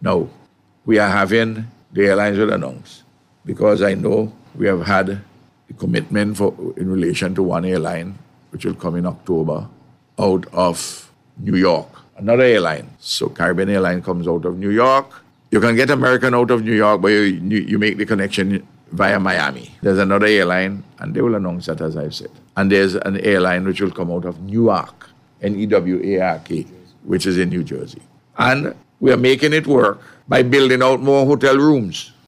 Now, we are having, the airlines will announce, because I know we have had a commitment in relation to one airline, which will come in October, out of New York. Another airline. So Caribbean Airline comes out of New York. You can get American out of New York, but you make the connection via Miami. There's another airline, and they will announce that, as I've said. And there's an airline which will come out of Newark, Newark, which is in New Jersey. And we are making it work by building out more hotel rooms.